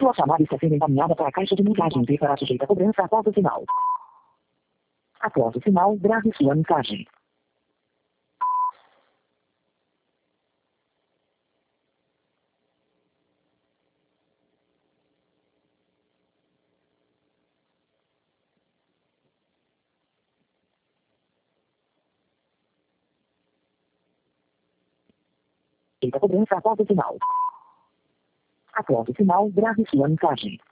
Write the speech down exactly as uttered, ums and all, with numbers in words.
Sua chamada está sendo encaminhada para a caixa de mensagens e será sujeita a cobrança após o sinal. Após o sinal, grave sua mensagem. Feita a cobrança após o sinal. Após o sinal, grave sua mensagem.